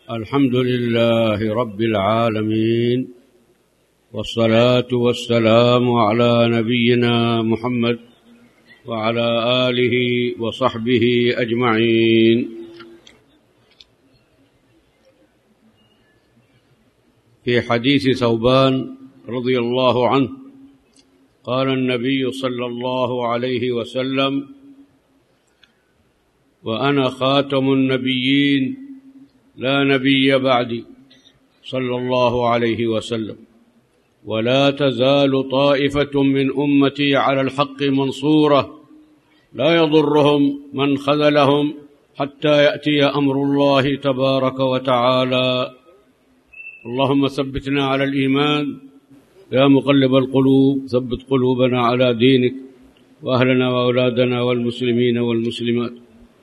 الحمد لله رب العالمين، والصلاة والسلام على نبينا محمد وعلى آله وصحبه أجمعين. في حديث ثوبان رضي الله عنه قال النبي صلى الله عليه وسلم: وأنا خاتم النبيين لا نبي بعدي صلى الله عليه وسلم، ولا تزال طائفة من أمتي على الحق منصورة لا يضرهم من خذلهم حتى يأتي أمر الله تبارك وتعالى. اللهم ثبتنا على الإيمان يا مقلب القلوب، ثبت قلوبنا على دينك، وأهلنا وأولادنا والمسلمين والمسلمات.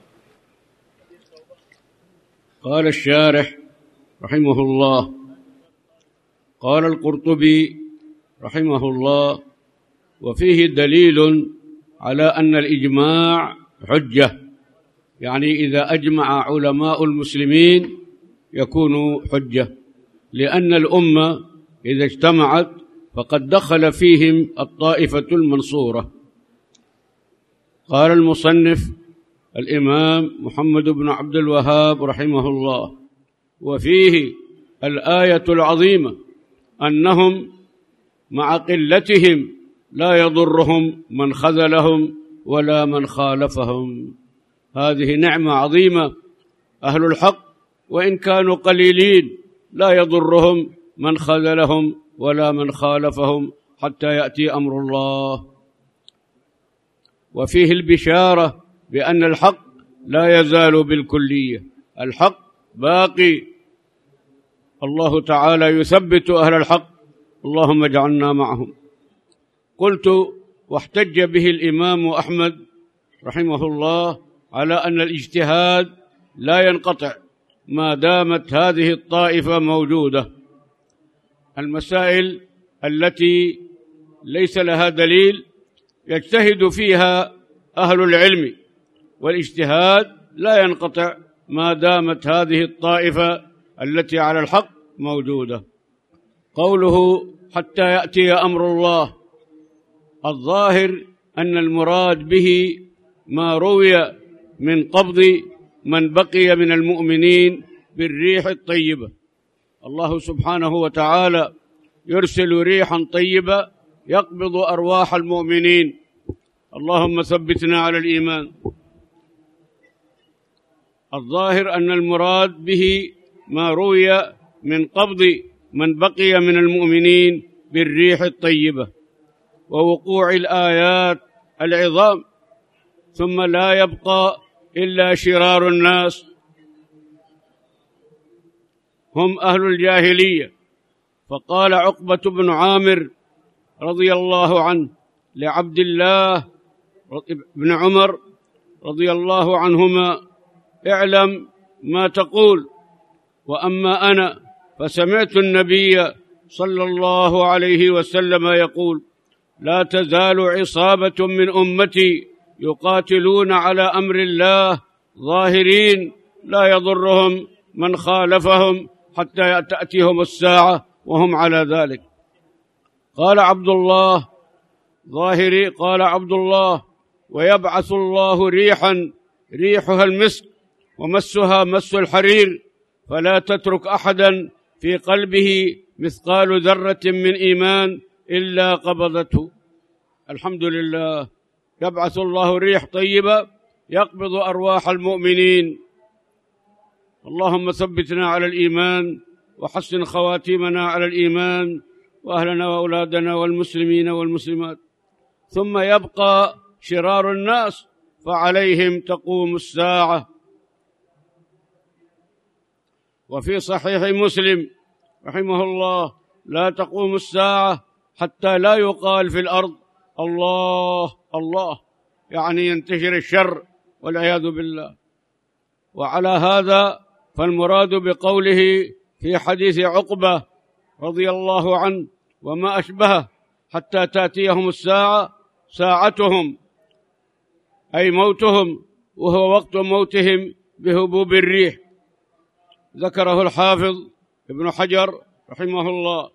قال الشارح رحمه الله: قال القرطبي رحمه الله: وفيه دليل على أن الإجماع حجة، يعني إذا أجمع علماء المسلمين يكون حجة، لأن الأمة إذا اجتمعت فقد دخل فيهم الطائفة المنصورة. قال المصنف الإمام محمد بن عبد الوهاب رحمه الله: وفيه الآية العظيمة أنهم مع قلتهم لا يضرهم من خذلهم ولا من خالفهم. هذه نعمة عظيمة، أهل الحق وإن كانوا قليلين لا يضرهم من خذلهم ولا من خالفهم حتى يأتي أمر الله. وفيه البشارة بأن الحق لا يزال بالكلية، الحق باقي، الله تعالى يثبت أهل الحق، اللهم اجعلنا معهم. قلت: واحتج به الإمام أحمد رحمه الله على أن الاجتهاد لا ينقطع ما دامت هذه الطائفة موجودة. المسائل التي ليس لها دليل يجتهد فيها أهل العلم، والاجتهاد لا ينقطع ما دامت هذه الطائفة التي على الحق موجودة. قوله حتى يأتي أمر الله، الظاهر أن المراد به ما روي من قبض من بقي من المؤمنين بالريح الطيبة. الله سبحانه وتعالى يرسل ريحا طيبة يقبض أرواح المؤمنين، اللهم ثبتنا على الإيمان. الظاهر أن المراد به ما روي من قبض من بقي من المؤمنين بالريح الطيبة ووقوع الآيات العظام، ثم لا يبقى إلا شرار الناس هم أهل الجاهلية. فقال عقبة بن عامر رضي الله عنه لعبد الله بن عمر رضي الله عنهما: اعلم ما تقول، وأما أنا فسمعت النبي صلى الله عليه وسلم يقول: لا تزال عصابة من أمتي يقاتلون على أمر الله ظاهرين لا يضرهم من خالفهم حتى تأتيهم الساعة وهم على ذلك. قال عبد الله: ظاهري. قال عبد الله: ويبعث الله ريحا ريحها المسك ومسها مس الحرير، فلا تترك أحدا في قلبه مثقال ذرة من إيمان إلا قبضته. الحمد لله، يبعث الله ريح طيبة يقبض أرواح المؤمنين. اللهم ثبتنا على الإيمان وحسن خواتيمنا على الإيمان، وأهلنا وأولادنا والمسلمين والمسلمات. ثم يبقى شرار الناس فعليهم تقوم الساعة. وفي صحيح مسلم رحمه الله: لا تقوم الساعة حتى لا يقال في الأرض الله الله، يعني ينتشر الشر والعياذ بالله. وعلى هذا فالمراد بقوله في حديث عقبة رضي الله عنه: وما أشبهه حتى تأتيهم الساعة، ساعتهم أي موتهم، وهو وقت موتهم بهبوب الريح، ذكره الحافظ ابن حجر رحمه الله.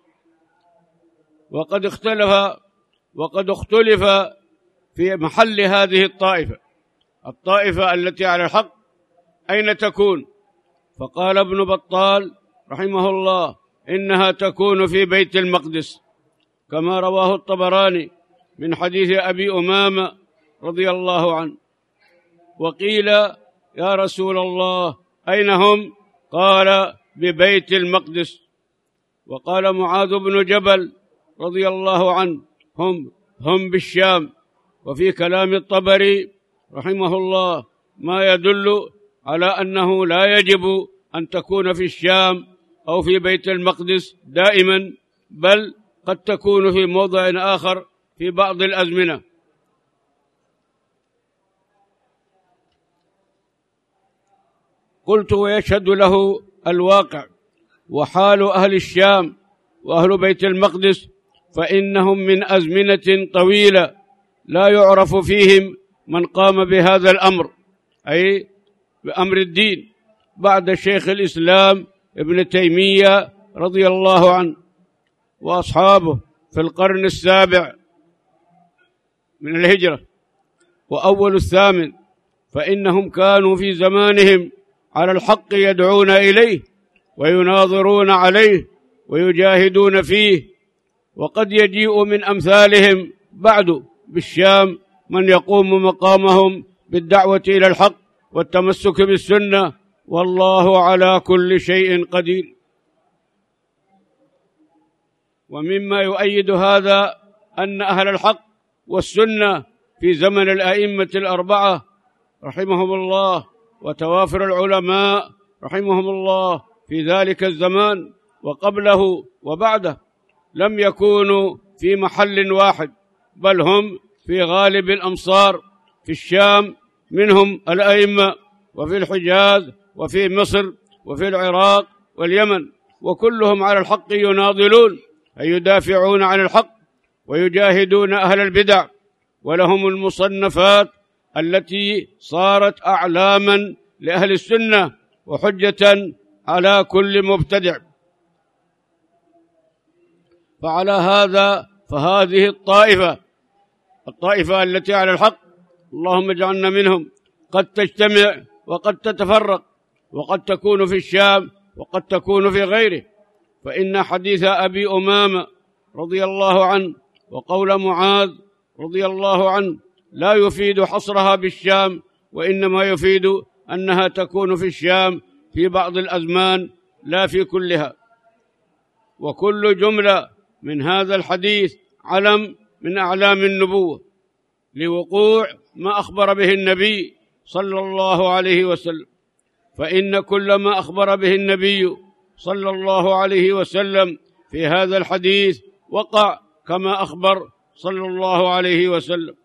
وقد اختلف في محل هذه الطائفة التي على الحق أين تكون؟ فقال ابن بطال رحمه الله إنها تكون في بيت المقدس، كما رواه الطبراني من حديث أبي أمامة رضي الله عنه. وقيل يا رسول الله أين هم؟ قال ببيت المقدس. وقال معاذ بن جبل رضي الله عنه هم بالشام. وفي كلام الطبري رحمه الله ما يدل على أنه لا يجب أن تكون في الشام أو في بيت المقدس دائما، بل قد تكون في موضع آخر في بعض الأزمنة. قلت ويشهد له الواقع وحال أهل الشام وأهل بيت المقدس، فإنهم من أزمنة طويلة لا يعرف فيهم من قام بهذا الأمر، أي بأمر الدين، بعد شيخ الإسلام ابن تيمية رضي الله عنه وأصحابه في القرن 7 من الهجرة وأول 8، فإنهم كانوا في زمانهم على الحق يدعون إليه ويناظرون عليه ويجاهدون فيه. وقد يجيء من أمثالهم بعد بالشام من يقوم مقامهم بالدعوة إلى الحق والتمسك بالسنة، والله على كل شيء قدير. ومما يؤيد هذا أن أهل الحق والسنة في زمن الأئمة الأربعة رحمهم الله وتوافر العلماء رحمهم الله في ذلك الزمان وقبله وبعده لم يكونوا في محل واحد، بل هم في غالب الأمصار. في الشام منهم الأئمة، وفي الحجاز، وفي مصر، وفي العراق واليمن، وكلهم على الحق يناضلون أي يدافعون عن الحق ويجاهدون أهل البدع، ولهم المصنفات التي صارت أعلاما لأهل السنة وحجة على كل مبتدع. فعلى هذا فهذه الطائفة التي على الحق، اللهم اجعلنا منهم، قد تجتمع وقد تتفرق، وقد تكون في الشام وقد تكون في غيره. فإن حديث أبي أمامة رضي الله عنه وقول معاذ رضي الله عنه لا يفيد حصرها بالشام، وإنما يفيد أنها تكون في الشام في بعض الأزمان لا في كلها. وكل جملة من هذا الحديث علم من أعلام النبوة لوقوع ما أخبر به النبي صلى الله عليه وسلم، فإن كل ما أخبر به النبي صلى الله عليه وسلم في هذا الحديث وقع كما أخبر صلى الله عليه وسلم.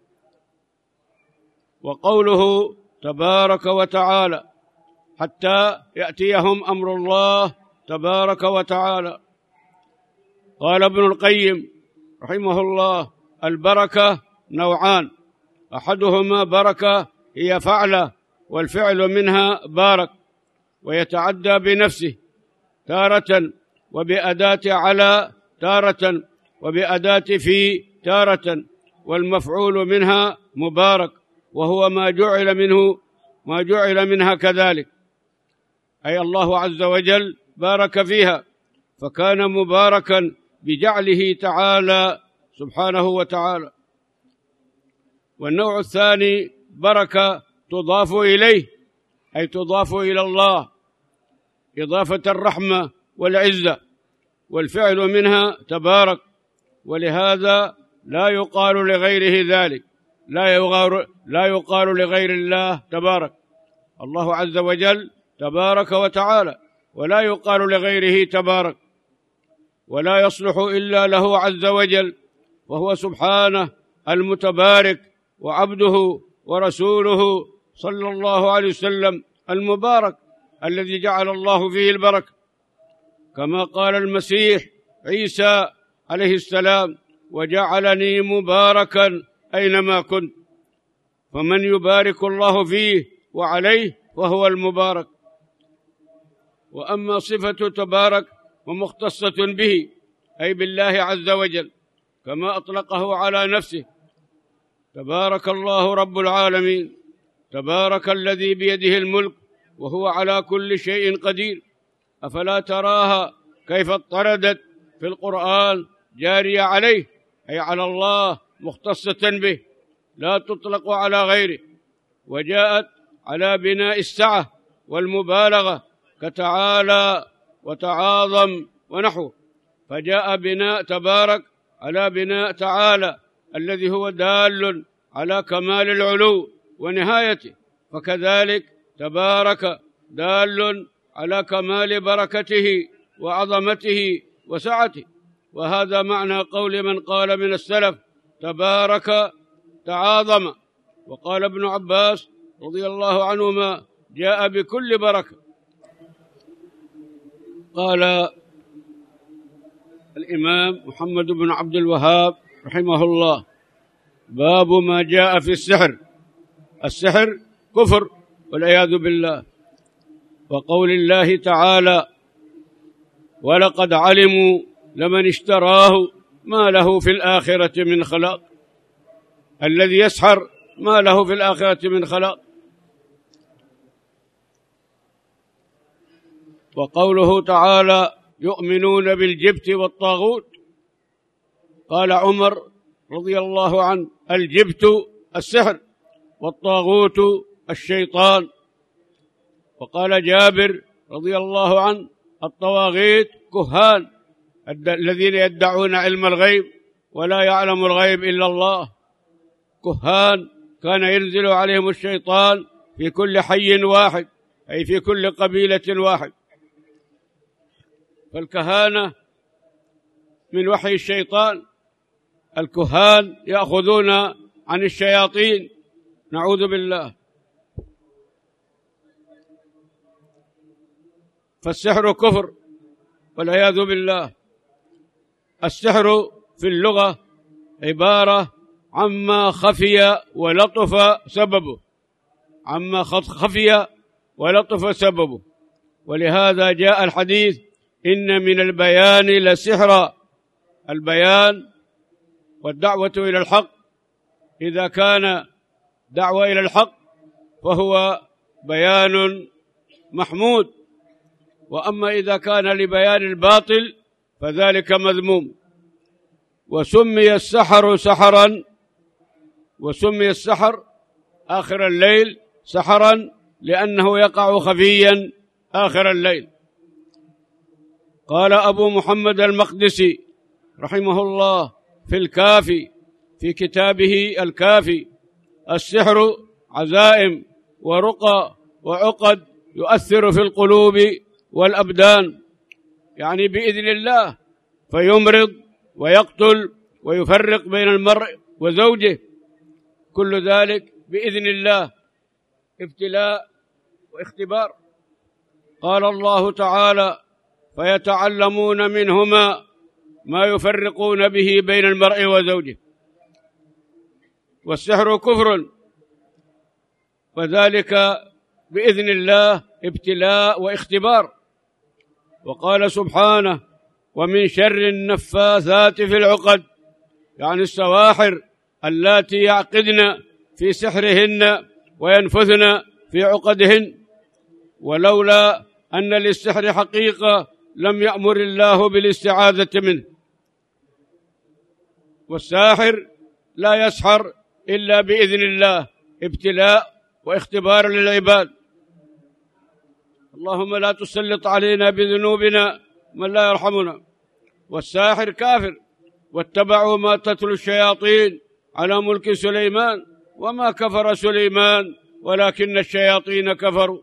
وقوله تبارك وتعالى حتى يأتيهم أمر الله تبارك وتعالى. قال ابن القيم رحمه الله البركة نوعان، أحدهما بركة هي فعلة، والفعل منها بارك، ويتعدى بنفسه تارة وبأداة على تارة وبأداة في تارة، والمفعول منها مبارك، وهو ما جعل منها كذلك، أي الله عز وجل بارك فيها فكان مباركا بجعله تعالى سبحانه وتعالى. والنوع الثاني بركة تضاف إليه، أي تضاف إلى الله إضافة الرحمة والعزة، والفعل منها تبارك، ولهذا لا يقال لغيره ذلك، لا يقال لغير الله تبارك، الله عز وجل تبارك وتعالى، ولا يقال لغيره تبارك، ولا يصلح إلا له عز وجل، وهو سبحانه المتبارك، وعبده ورسوله صلى الله عليه وسلم المبارك الذي جعل الله فيه البركة، كما قال المسيح عيسى عليه السلام وجعلني مباركا أينما كنت، فمن يبارك الله فيه وعليه فهو المبارك. وأما صفة تبارك ومختصة به أي بالله عز وجل كما أطلقه على نفسه: تبارك الله رب العالمين، تبارك الذي بيده الملك وهو على كل شيء قدير. أفلا تراها كيف اضطردت في القرآن جارية عليه أي على الله مختصة به، لا تطلق على غيره، وجاءت على بناء السعة والمبالغة كتعالى وتعاظم ونحوه، فجاء بناء تبارك على بناء تعالى الذي هو دال على كمال العلو ونهايته، فكذلك تبارك دال على كمال بركته وعظمته وسعته. وهذا معنى قول من قال من السلف: تبارك تعاظم. وقال ابن عباس رضي الله عنهما: جاء بكل بركة. قال الإمام محمد بن عبد الوهاب رحمه الله: باب ما جاء في السحر. السحر كفر والعياذ بالله. وقول الله تعالى: ولقد علموا لمن اشتراه ما له في الآخرة من خلاق. الذي يسحر ما له في الآخرة من خلاق. وقوله تعالى: يؤمنون بالجبت والطاغوت. قال عمر رضي الله عنه: الجبت السحر والطاغوت الشيطان. وقال جابر رضي الله عنه: الطواغيت كهان الذين يدعون علم الغيب ولا يعلم الغيب إلا الله. كهان كان ينزل عليهم الشيطان في كل حي واحد أي في كل قبيلة واحد. فالكهانة من وحي الشيطان. الكهان يأخذون عن الشياطين، نعوذ بالله. فالسحر كفر والعياذ بالله. السحر في اللغة عبارة عما خفي ولطف سببه، عما خفي ولطف سببه. ولهذا جاء الحديث: إن من البيان لسحرا. البيان والدعوة إلى الحق، إذا كان دعوة إلى الحق فهو بيان محمود، وأما إذا كان لبيان الباطل فذلك مذموم. وسمي السحر سحرا، وسمي السحر آخر الليل سحرا لأنه يقع خفيا آخر الليل. قال أبو محمد المقدسي رحمه الله في الكافي في كتابه الكافي: السحر عزائم ورقى وعقد يؤثر في القلوب والأبدان، يعني بإذن الله، فيمرض ويقتل ويفرق بين المرء وزوجه، كل ذلك بإذن الله، ابتلاء واختبار. قال الله تعالى: فيتعلمون منهما ما يفرقون به بين المرء وزوجه. والسحر كفر، وذلك بإذن الله ابتلاء واختبار. وقال سبحانه: ومن شر النفاثات في العقد، يعني السواحر اللاتي يعقدن في سحرهن وينفثن في عقدهن. ولولا أن للسحر حقيقة لم يأمر الله بالاستعاذة منه. والساحر لا يسحر إلا بإذن الله، ابتلاء واختبار للعباد. اللهم لا تسلط علينا بذنوبنا من لا يرحمنا. والساحر كافر، واتبعوا ما تتلو الشياطين على ملك سليمان وما كفر سليمان ولكن الشياطين كفروا.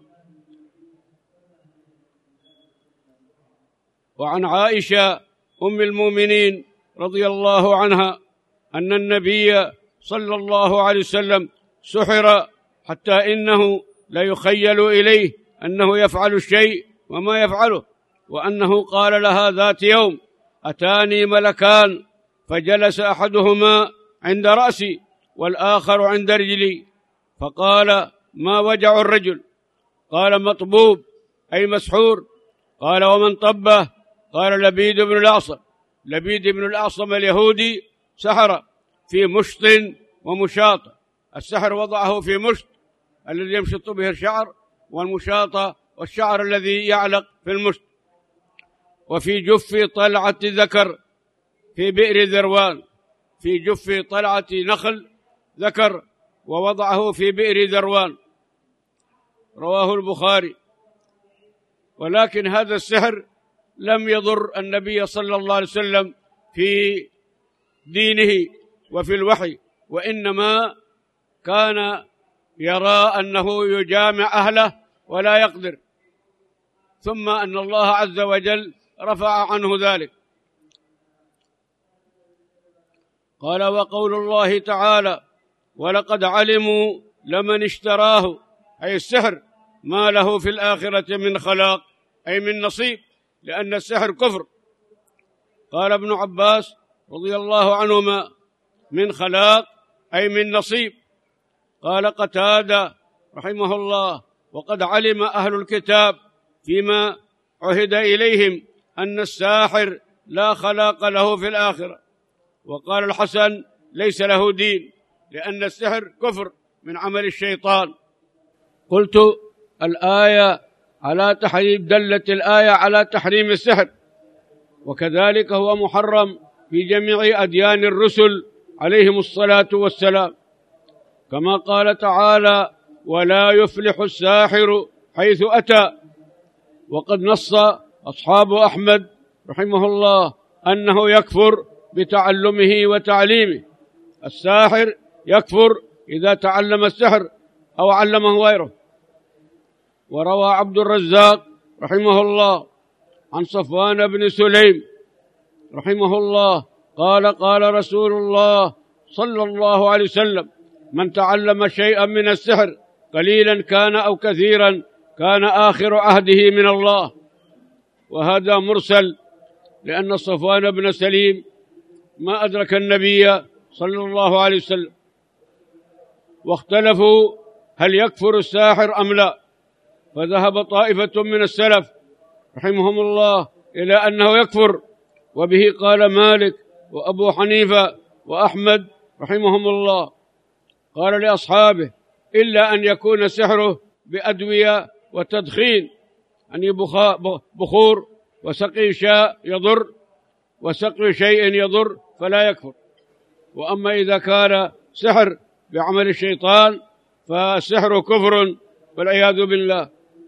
وعن عائشة أم المؤمنين رضي الله عنها أن النبي صلى الله عليه وسلم سحر حتى إنه لا يخيل إليه أنه يفعل الشيء وما يفعله، وأنه قال لها ذات يوم: أتاني ملكان فجلس أحدهما عند رأسي والآخر عند رجلي، فقال: ما وجع الرجل؟ قال: مطبوب أي مسحور. قال: ومن طبه؟ قال: لبيد بن الأعصم. لبيد بن الأعصم اليهودي سحر في مشط ومشاطة. السحر وضعه في مشط الذي يمشط به الشعر، والمشاطة والشعر الذي يعلق في المشط. وفي جف طلعة ذكر في بئر ذروان، في جف طلعة نخل ذكر ووضعه في بئر ذروان، رواه البخاري. ولكن هذا السحر لم يضر النبي صلى الله عليه وسلم في دينه وفي الوحي، وإنما كان يرى أنه يجامع أهله ولا يقدر، ثم أن الله عز وجل رفع عنه ذلك. قال: وقول الله تعالى: ولقد علموا لمن اشتراه، أي السحر، ما له في الآخرة من خلاق، أي من نصيب، لأن السحر كفر. قال ابن عباس رضي الله عنهما: من خلاق أي من نصيب. قال قتادة رحمه الله: وقد علم أهل الكتاب فيما عهد إليهم أن الساحر لا خلاق له في الآخرة. وقال الحسن: ليس له دين، لأن السحر كفر من عمل الشيطان. قلت: الآية على تحريم، دلت الآية على تحريم السحر، وكذلك هو محرم في جميع أديان الرسل عليهم الصلاة والسلام، كما قال تعالى: ولا يفلح الساحر حيث أتى. وقد نص أصحاب أحمد رحمه الله أنه يكفر بتعلمه وتعليمه. الساحر يكفر إذا تعلم السحر أو علمه غيره. وروى عبد الرزاق رحمه الله عن صفوان بن سليم رحمه الله قال: قال رسول الله صلى الله عليه وسلم: من تعلم شيئا من السحر قليلا كان أو كثيرا كان آخر عهده من الله. وهذا مرسل، لأن صفوان بن سليم ما أدرك النبي صلى الله عليه وسلم. واختلفوا هل يكفر الساحر أم لا، فذهب طائفة من السلف رحمهم الله إلى أنه يكفر، وبه قال مالك وأبو حنيفة وأحمد رحمهم الله. قال لأصحابه: إلا أن يكون سحره بأدوية وتدخين، يعني بخور وسقي شاء يضر وسقي شيء يضر فلا يكفر. وأما إذا كان سحر بعمل الشيطان فالسحر كفر والعياذ بالله.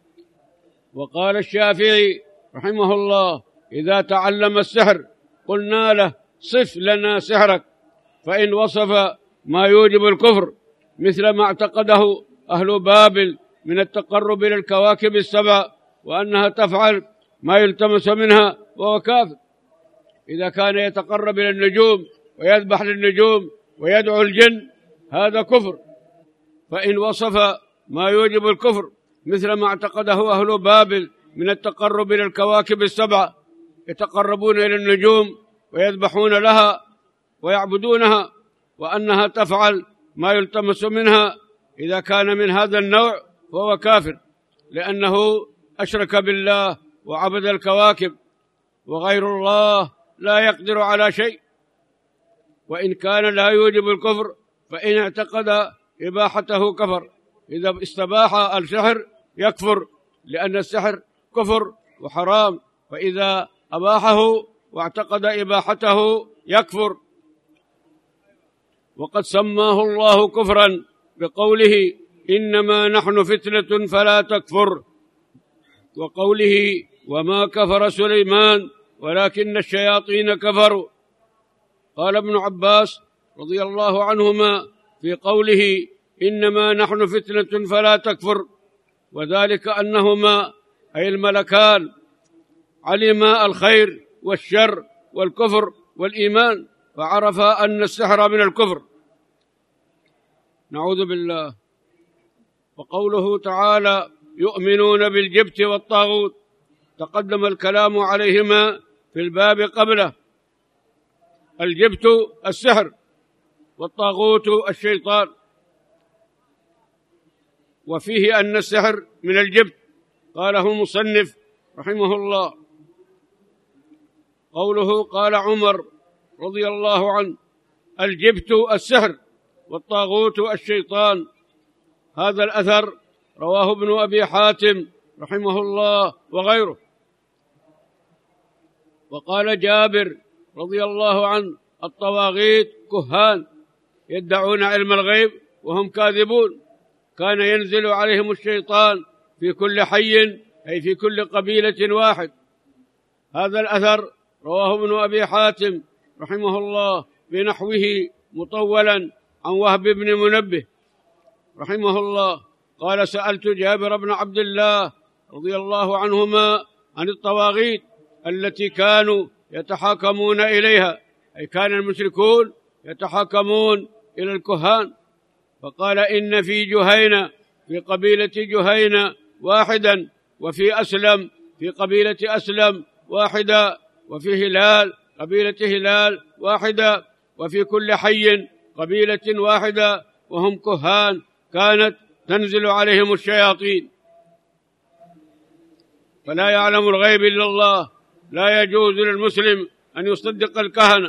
وقال الشافعي رحمه الله: إذا تعلم السحر قلنا له: صف لنا سحرك، فإن وصف ما يوجب الكفر مثل ما اعتقده أهل بابل من التقرب إلى الكواكب السبع وأنها تفعل ما يلتمس منها وهو كافر. إذا كان يتقرب إلى النجوم ويذبح للنجوم ويدعو الجن هذا كفر. فإن وصف ما يوجب الكفر مثل ما اعتقده أهل بابل من التقرب إلى الكواكب السبع، يتقربون إلى النجوم ويذبحون لها ويعبدونها وأنها تفعل ما يلتمس منها، إذا كان من هذا النوع فهو كافر، لأنه أشرك بالله وعبد الكواكب، وغير الله لا يقدر على شيء. وإن كان لا يوجب الكفر فإن اعتقد إباحته كفر. إذا استباح السحر يكفر، لأن السحر كفر وحرام، فإذا أباحه واعتقد إباحته يكفر. وقد سماه الله كفرا بقوله: إنما نحن فتنة فلا تكفر، وقوله: وما كفر سليمان ولكن الشياطين كفروا. قال ابن عباس رضي الله عنهما في قوله: إنما نحن فتنة فلا تكفر، وذلك أنهما أي الملكان علما الخير والشر والكفر والإيمان، فعرفا أن السحر من الكفر، نعوذ بالله. وقوله تعالى: يؤمنون بالجبت والطاغوت، تقدم الكلام عليهما في الباب قبله. الجبت السحر، والطاغوت الشيطان. وفيه أن السحر من الجبت، قاله المصنف رحمه الله. قوله قال عمر رضي الله عنه: الجبت السحر والطاغوت الشيطان. هذا الأثر رواه ابن أبي حاتم رحمه الله وغيره. وقال جابر رضي الله عنه: الطواغيت كهان يدعون علم الغيب وهم كاذبون، كان ينزل عليهم الشيطان في كل حي، أي في كل قبيلة واحد. هذا الأثر رواه ابن أبي حاتم رحمه الله بنحوه مطولا عن وهب بن منبه رحمه الله قال: سألت جابر بن عبد الله رضي الله عنهما عن الطواغيت التي كانوا يتحاكمون إليها، أي كان المشركون يتحاكمون إلى الكهان، فقال: إن في جهينة، في قبيلة جهينة واحدا، وفي أسلم، في قبيلة أسلم واحدة، وفي هلال، قبيلة هلال واحدة، وفي كل حي قبيلة واحدة، وهم كهان كانت تنزل عليهم الشياطين. فلا يعلم الغيب إلا الله، لا يجوز للمسلم أن يصدق الكهنة.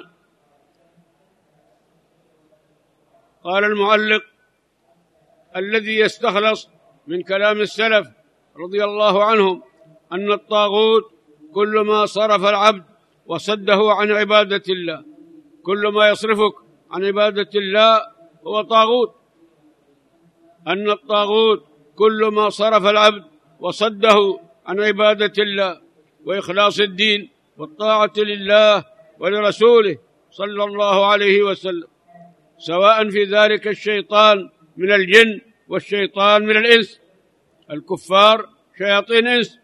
قال المعلق: الذي يستخلص من كلام السلف رضي الله عنهم أن الطاغوت كل ما صرف العبد وصده عن عبادة الله، كل ما يصرفك عن عبادة الله هو طاغوت. أن الطاغوت كل ما صرف العبد وصده عن عبادة الله وإخلاص الدين والطاعة لله ولرسوله صلى الله عليه وسلم، سواء في ذلك الشيطان من الجن والشيطان من الإنس. الكفار شياطين إنس،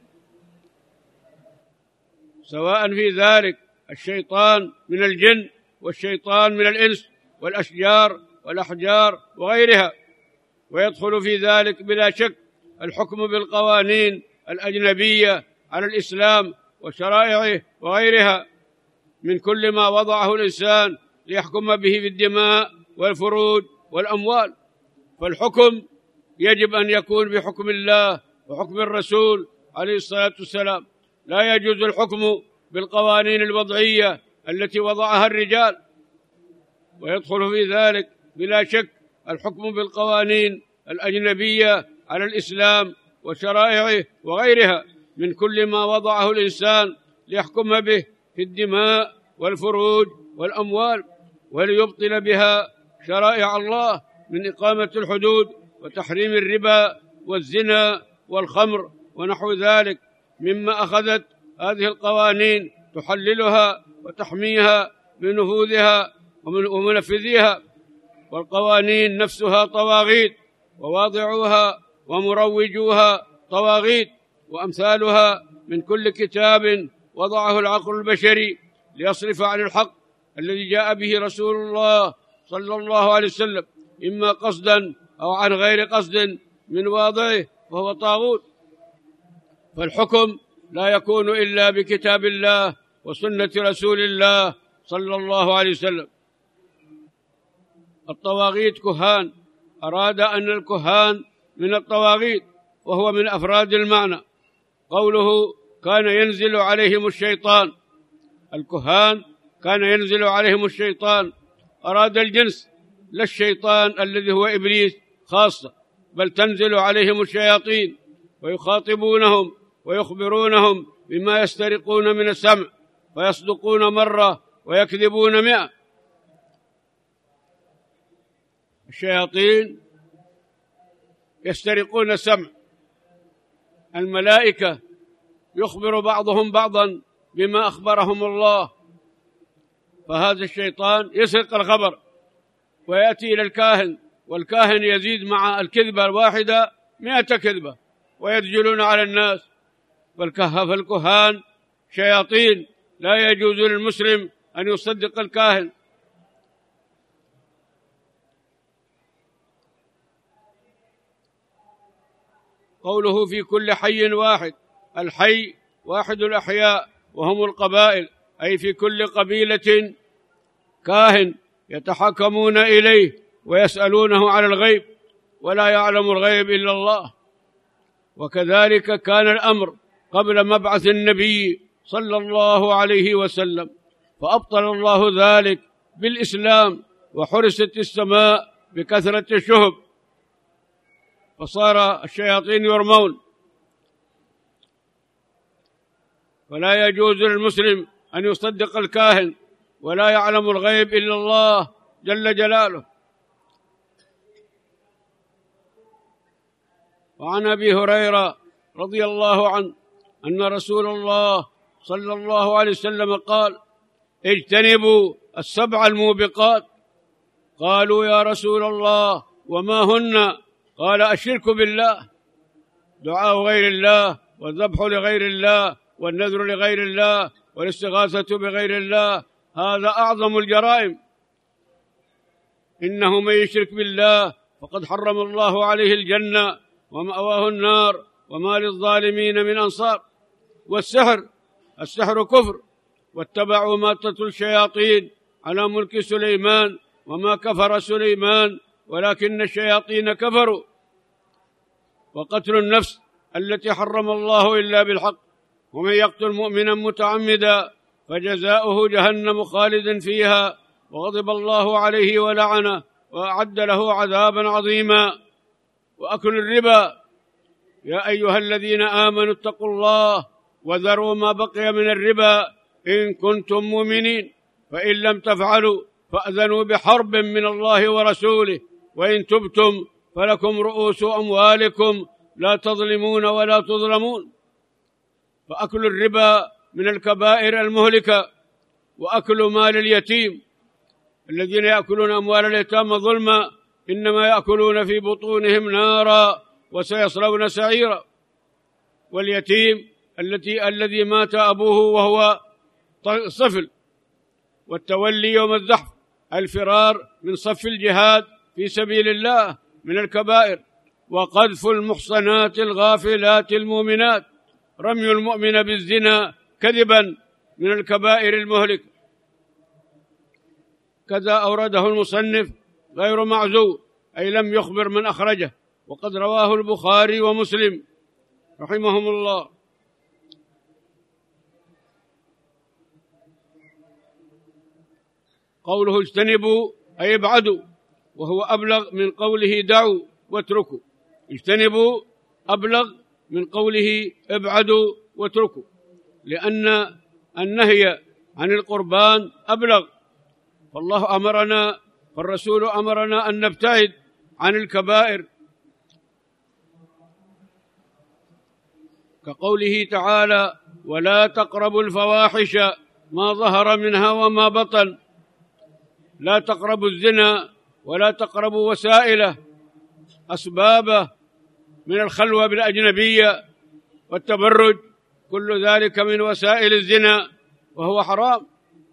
سواء في ذلك الشيطان من الجن والشيطان من الإنس والأشجار والأحجار وغيرها. ويدخل في ذلك بلا شك الحكم بالقوانين الأجنبية على الإسلام وشرائعه وغيرها من كل ما وضعه الإنسان ليحكم به في الدماء والفروج والأموال. فالحكم يجب أن يكون بحكم الله وحكم الرسول عليه الصلاة والسلام. لا يجوز الحكم بالقوانين الوضعية التي وضعها الرجال. ويدخل في ذلك بلا شك الحكم بالقوانين الأجنبية على الإسلام وشرائعه وغيرها من كل ما وضعه الإنسان ليحكم به في الدماء والفروج والأموال، وليبطل بها شرائع الله من إقامة الحدود وتحريم الربا والزنا والخمر ونحو ذلك، مما أخذت هذه القوانين تحللها وتحميها بنفوذها ومنفذيها. والقوانين نفسها طواغيت، وواضعوها ومروجوها طواغيت، وأمثالها من كل كتاب وضعه العقل البشري ليصرف عن الحق الذي جاء به رسول الله صلى الله عليه وسلم، إما قصدا أو عن غير قصد من واضعه، وهو طاغوت. فالحكم لا يكون إلا بكتاب الله وسنة رسول الله صلى الله عليه وسلم. الطواغيت كهان، أراد أن الكهان من الطواغيت، وهو من أفراد المعنى. قوله كان ينزل عليهم الشيطان، الكهان كان ينزل عليهم الشيطان، أراد الجنس، لا الشيطان الذي هو إبليس خاصة، بل تنزل عليهم الشياطين ويخاطبونهم ويخبرونهم بما يسترقون من السمع، فيصدقون مرة ويكذبون 100. الشياطين يسترقون السمع، الملائكة يخبر بعضهم بعضا بما أخبرهم الله، فهذا الشيطان يسرق الخبر ويأتي إلى الكاهن، والكاهن يزيد مع الكذبة الواحدة 100 كذبة ويدجلون على الناس. فالكهان شياطين، لا يجوز للمسلم أن يصدق الكاهن. قوله في كل حي واحد، الحي واحد الأحياء وهم القبائل، أي في كل قبيلة كاهن يتحكمون إليه ويسألونه على الغيب، ولا يعلم الغيب إلا الله. وكذلك كان الأمر قبل مبعث النبي صلى الله عليه وسلم، فأبطل الله ذلك بالإسلام، وحرست السماء بكثرة الشهب، فصار الشياطين يرمون. ولا يجوز للمسلم أن يصدق الكاهن، ولا يعلم الغيب إلا الله جل جلاله. وعن أبي هريرة رضي الله عنه أن رسول الله صلى الله عليه وسلم قال: اجتنبوا السبع الموبقات. قالوا: يا رسول الله وما هن؟ قال: الشرك بالله، دعاء غير الله، والذبح لغير الله، والنذر لغير الله، والاستغاثة بغير الله، هذا أعظم الجرائم. إنه من يشرك بالله فقد حرم الله عليه الجنة ومأواه النار وما للظالمين من أنصار. السحر كفر، واتبعوا ما تتلو الشياطين على ملك سليمان وما كفر سليمان ولكن الشياطين كفروا. وقتل النفس التي حرم الله إلا بالحق، ومن يقتل مؤمنا متعمدا فجزاؤه جهنم خالدا فيها وغضب الله عليه ولعنه وأعد له عذابا عظيما. وأكل الربا، يا أيها الذين آمنوا اتقوا الله وذروا ما بقي من الربا إن كنتم مؤمنين، فإن لم تفعلوا فأذنوا بحرب من الله ورسوله، وإن تبتم فلكم رؤوس أموالكم لا تظلمون ولا تظلمون. فأكل الربا من الكبائر المهلكة. وأكل مال اليتيم، الذين يأكلون أموال اليتامى ظلما إنما يأكلون في بطونهم نارا وسيصلون سعيرا. واليتيم الذي مات أبوه وهو صفل. والتولي يوم الزحف، الفرار من صف الجهاد في سبيل الله، من الكبائر. وقذف المحصنات الغافلات المؤمنات، رمي المؤمن بالزنا كذبا، من الكبائر المهلكة. كذا أورده المصنف غير معزو، أي لم يخبر من أخرجه، وقد رواه البخاري ومسلم رحمهم الله. قوله اجتنبوا أي ابعدوا، وهو أبلغ من قوله دعوا واتركوا. اجتنبوا أبلغ من قوله ابعدوا واتركوا، لأن النهي عن القربان أبلغ. فالرسول أمرنا أن نبتعد عن الكبائر، كقوله تعالى: ولا تقربوا الفواحش ما ظهر منها وما بطن. لا تقربوا الزنا، ولا تقربوا وسائله، أسبابه من الخلوة بالأجنبية والتبرج، كل ذلك من وسائل الزنا وهو حرام.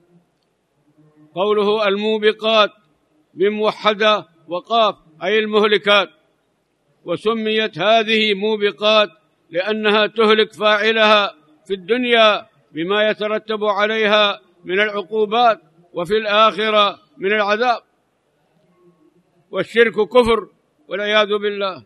قوله الموبقات بموحدة وقاف أي المهلكات. وسميت هذه موبقات لأنها تهلك فاعلها في الدنيا بما يترتب عليها من العقوبات، وفي الآخرة من العذاب. والشرك كفر والعياذ بالله.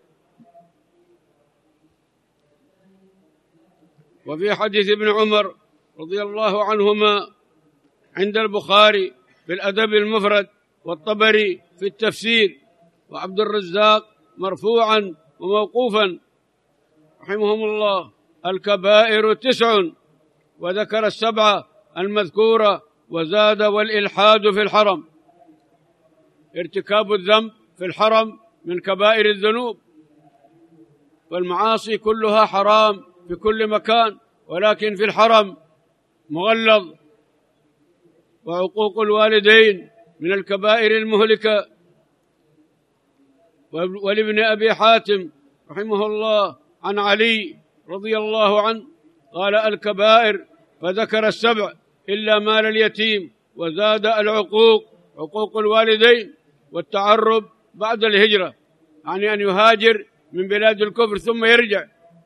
وفي حديث ابن عمر رضي الله عنهما عند البخاري في الأدب المفرد، والطبري في التفسير، وعبد الرزاق مرفوعا وموقوفا رحمهم الله: الكبائر 9، وذكر 7 المذكورة وزاد: والإلحاد في الحرم. ارتكاب الذنب في الحرم من كبائر الذنوب. والمعاصي كلها حرام في كل مكان، ولكن في الحرم مغلظ. وعقوق الوالدين من الكبائر المهلكة. ولابن أبي حاتم رحمه الله عن علي رضي الله عنه قال: الكبائر، فذكر 7 إلا مال اليتيم، وزاد العقوق، عقوق الوالدين، والتعرب بعد الهجرة، يعني أن يهاجر من بلاد الكفر ثم يرجع.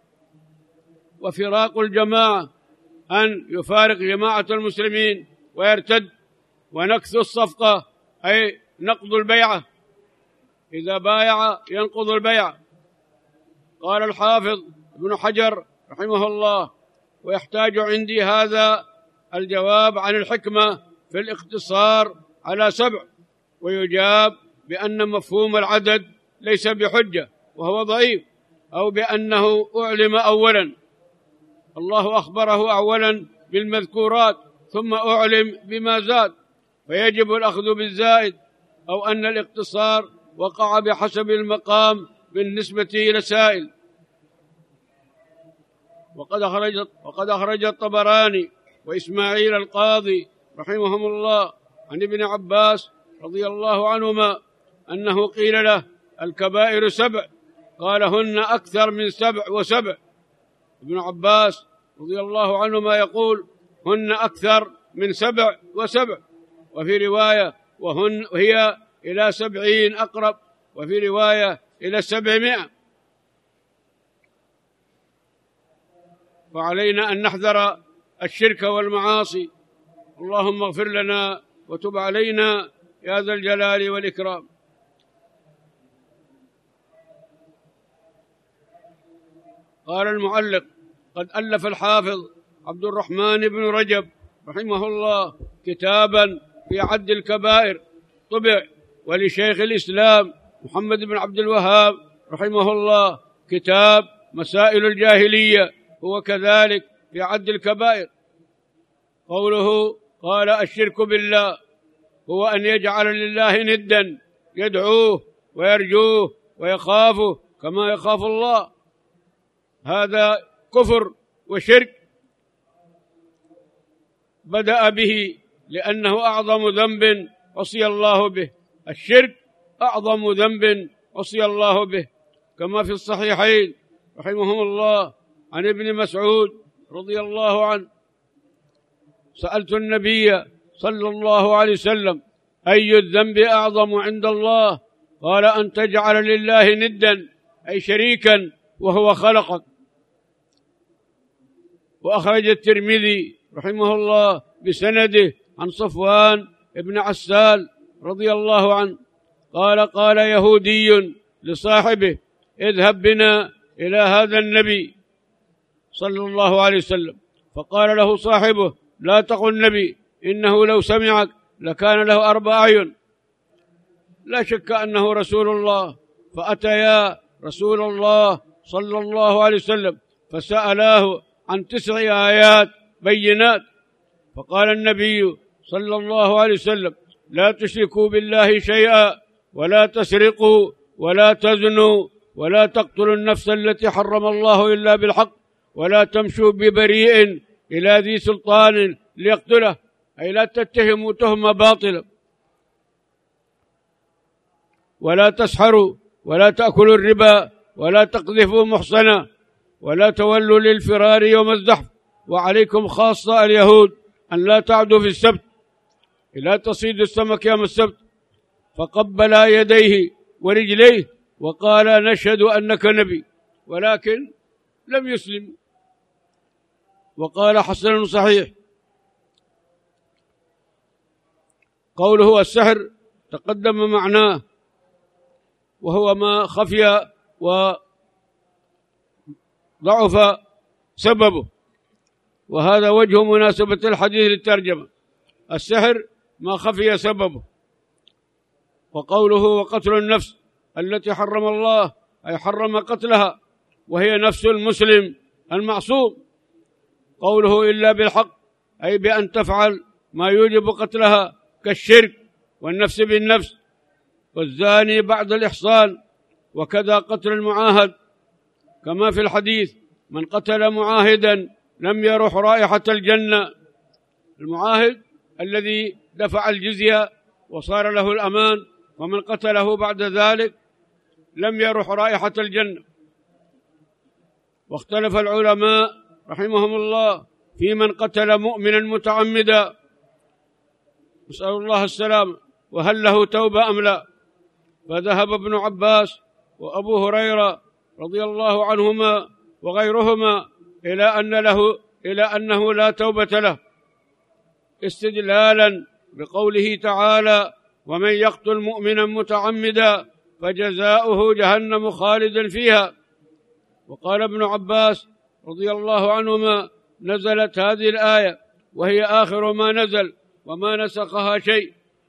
وفراق الجماعة، أن يفارق جماعة المسلمين ويرتد. ونكث الصفقة أي نقض البيعة، إذا بايع ينقض البيعة. قال الحافظ ابن حجر رحمه الله: ويحتاج عندي هذا الجواب عن الحكمة في الاقتصار على 7، ويجاب بأن مفهوم العدد ليس بحجة وهو ضعيف، أو بأنه أعلم أولا، الله أخبره أولا بالمذكورات ثم أعلم بما زاد فيجب الأخذ بالزائد، أو أن الاقتصار وقع بحسب المقام بالنسبة إلى سائل. وقد أخرج الطبراني وإسماعيل القاضي رحمهم الله عن ابن عباس رضي الله عنهما أنه قيل له: الكبائر 7، قال: هن أكثر من 7 و7. ابن عباس رضي الله عنهما يقول: هن أكثر من 7 و7، وفي رواية وهي إلى 70 أقرب، وفي رواية إلى 700. فعلينا أن نحذر الشرك والمعاصي. اللهم اغفر لنا وتب علينا يا ذا الجلال والإكرام. قال المعلق: قد ألف الحافظ عبد الرحمن بن رجب رحمه الله كتابا في عد الكبائر طبع، ولشيخ الإسلام محمد بن عبد الوهاب رحمه الله كتاب مسائل الجاهلية هو كذلك في عد الكبائر. قوله: قال: الشرك بالله هو أن يجعل لله ندا يدعوه ويرجوه ويخافه كما يخاف الله. هذا كفر وشرك بدأ به لأنه أعظم ذنب عصي الله به. الشرك أعظم ذنب عصي الله به، كما في الصحيحين رحمهم الله عن ابن مسعود رضي الله عنه: سألت النبي صلى الله عليه وسلم: أي الذنب أعظم عند الله؟ قال: أن تجعل لله ندا، أي شريكا وهو خلقك. وأخرج الترمذي رحمه الله بسنده عن صفوان بن عسال رضي الله عنه قال: قال يهودي لصاحبه: اذهب بنا إلى هذا النبي صلى الله عليه وسلم. فقال له صاحبه: لا تقل نبي، إنه لو سمعك لكان له 4 أعين. لا شك أنه رسول الله. فأتيا رسول الله صلى الله عليه وسلم فسألاه عن 9 آيات بينات. فقال النبي صلى الله عليه وسلم: لا تشركوا بالله شيئا، ولا تسرقوا، ولا تزنوا، ولا تقتلوا النفس التي حرم الله إلا بالحق، ولا تمشوا ببريء إلى ذي سلطان ليقتله، أي لا تتهموا تهمة باطلة، ولا تسحروا، ولا تأكلوا الربا، ولا تقذفوا محصنا، ولا تولوا للفرار يوم الزحف، وعليكم خاصة اليهود أن لا تعدوا في السبت، لا تصيدوا السمك يوم السبت. فقبل يديه ورجليه وقال: نشهد أنك نبي، ولكن لم يسلم. وقال: حسن صحيح. قوله السحر تقدم معناه، وهو ما خفي وضعف سببه، وهذا وجه مناسبة الحديث للترجمة. السحر ما خفي سببه. وقوله: وقتل النفس التي حرم الله، أي حرم قتلها، وهي نفس المسلم المعصوم. قوله: إلا بالحق، أي بأن تفعل ما يوجب قتلها كالشرك والنفس بالنفس والزاني بعد الإحصان، وكذا قتل المعاهد، كما في الحديث: من قتل معاهدا لم يرح رائحة الجنة. المعاهد الذي دفع الجزية وصار له الأمان، ومن قتله بعد ذلك لم يرح رائحة الجنة. واختلف العلماء رحمهم الله في من قتل مؤمنا متعمدا، نسأل الله السلام، وهل له توبة أم لا. فذهب ابن عباس وأبو هريرة رضي الله عنهما وغيرهما إلى أنه لا توبة له، استدلالا بقوله تعالى: ومن يقتل مؤمنا متعمدا فجزاؤه جهنم خالدا فيها. وقال ابن عباس رضي الله عنهما: نزلت هذه الآية، وهي آخر ما نزل وما نسخها شيء.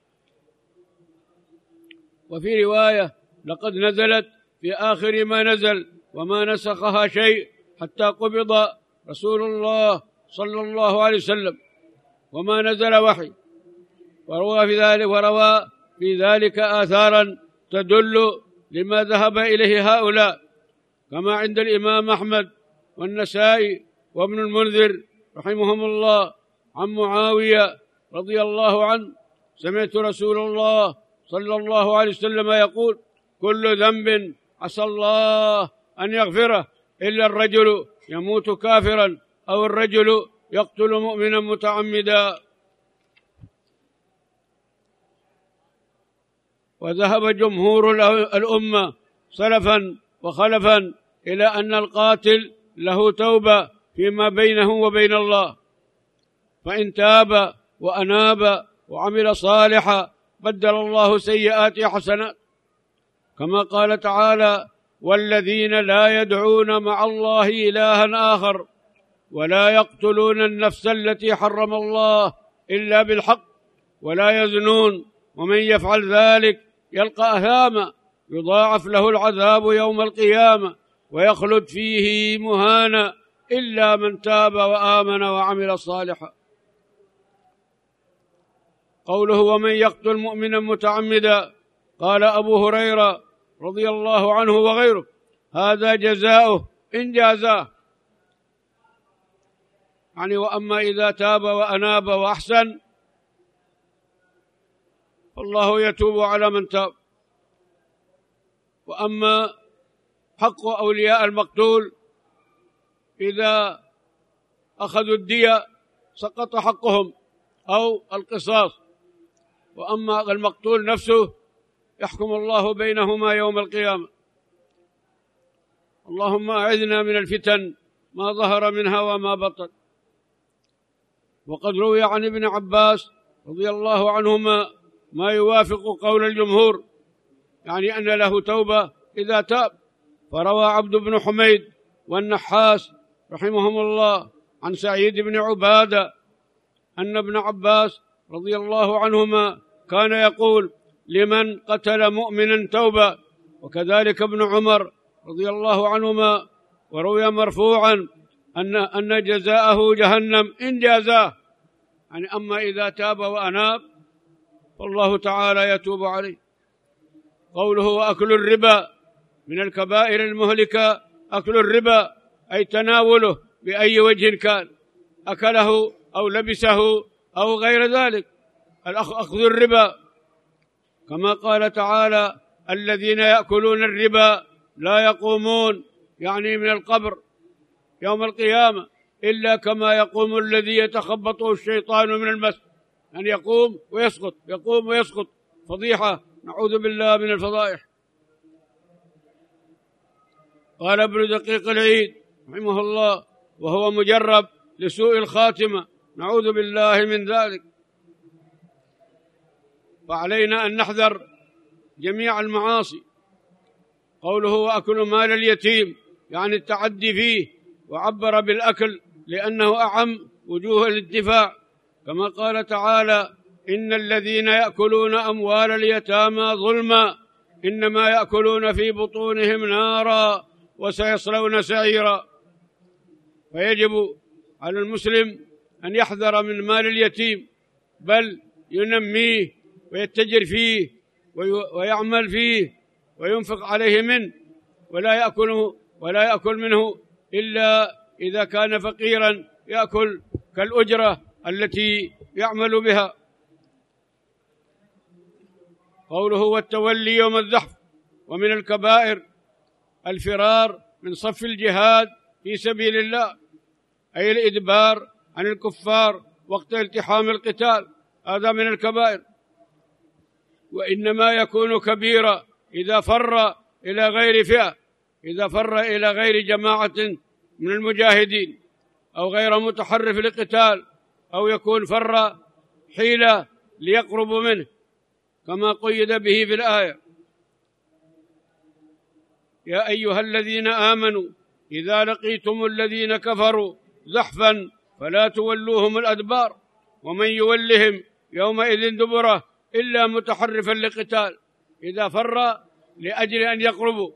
وفي رواية: لقد نزلت في آخر ما نزل وما نسخها شيء حتى قبض رسول الله صلى الله عليه وسلم وما نزل وحي. وروى في ذلك آثارا تدل لما ذهب إليه هؤلاء، كما عند الإمام أحمد والنسائي وابن المنذر رحمهم الله عن معاوية رضي الله عنه: سمعت رسول الله صلى الله عليه وسلم يقول: كل ذنب عسى الله أن يغفره إلا الرجل يموت كافرا أو الرجل يقتل مؤمنا متعمدا. وذهب جمهور الأمة سلفا وخلفا إلى أن القاتل له توبة فيما بينه وبين الله، فإن تاب وأناب وعمل صالحا بدل الله سيئات حسنات، كما قال تعالى: والذين لا يدعون مع الله إلها آخر ولا يقتلون النفس التي حرم الله إلا بالحق ولا يزنون ومن يفعل ذلك يلقى أثاما يضاعف له العذاب يوم القيامة ويخلد فيه مهانا إلا من تاب وآمن وعمل صالحا. قوله: ومن يقتل مؤمنا متعمدا، قال أبو هريرة رضي الله عنه وغيره: هذا جزاؤه إن جازاه، يعني وأما إذا تاب وأناب وأحسن فالله يتوب على من تاب. وأما حق أولياء المقتول إذا أخذوا الدية سقط حقهم أو القصاص، وأما المقتول نفسه يحكم الله بينهما يوم القيامة. اللهم أعذنا من الفتن ما ظهر منها وما بطن. وقد روي عن ابن عباس رضي الله عنهما ما يوافق قول الجمهور، يعني أن له توبة إذا تاب. فروى عبد بن حميد والنحاس رحمهم الله عن سعيد بن عبادة أن ابن عباس رضي الله عنهما كان يقول: لمن قتل مؤمنا توبة. وكذلك ابن عمر رضي الله عنهما. وروي مرفوعا أن جزاءه جهنم إن جازاه، يعني أما إذا تاب وأناب فالله تعالى يتوب عليه. قوله: وأكل الربا من الكبائر المهلكة. أكل الربا أي تناوله بأي وجه كان، أكله أو لبسه أو غير ذلك، أخذ الربا، كما قال تعالى: الذين يأكلون الربا لا يقومون، يعني من القبر يوم القيامة، إلا كما يقوم الذي يتخبطه الشيطان من المس، يعني يقوم ويسقط يقوم ويسقط، فضيحة، نعوذ بالله من الفضائح. قال ابن دقيق العيد رحمه الله: وهو مجرب لسوء الخاتمة، نعوذ بالله من ذلك. فعلينا أن نحذر جميع المعاصي. قوله: وأكل مال اليتيم، يعني التعدي فيه، وعبر بالأكل لأنه أعم وجوه الانتفاع، كما قال تعالى: إن الذين يأكلون أموال اليتامى ظلما إنما يأكلون في بطونهم نارا وسيصلون سعيرا. فيجب على المسلم أن يحذر من مال اليتيم، بل ينميه ويتجر فيه ويعمل فيه وينفق عليه منه، ولا يأكل منه إلا إذا كان فقيرا يأكل كالأجرة التي يعمل بها. قوله: والتولي يوم الزحف. ومن الكبائر الفرار من صف الجهاد في سبيل الله، أي الإدبار عن الكفار وقت التحام القتال، هذا من الكبائر. وإنما يكون كبيرا إذا فر إلى غير فئة، إذا فر إلى غير جماعة من المجاهدين، أو غير متحرف للقتال، أو يكون فر حيلة ليقرب منه، كما قيد به في الآية: يا أيها الذين آمنوا إذا لقيتم الذين كفروا زحفا فلا تولوهم الأدبار ومن يولهم يومئذ دبره إلا متحرفا لقتال إذا فر لأجل أن يقربوا،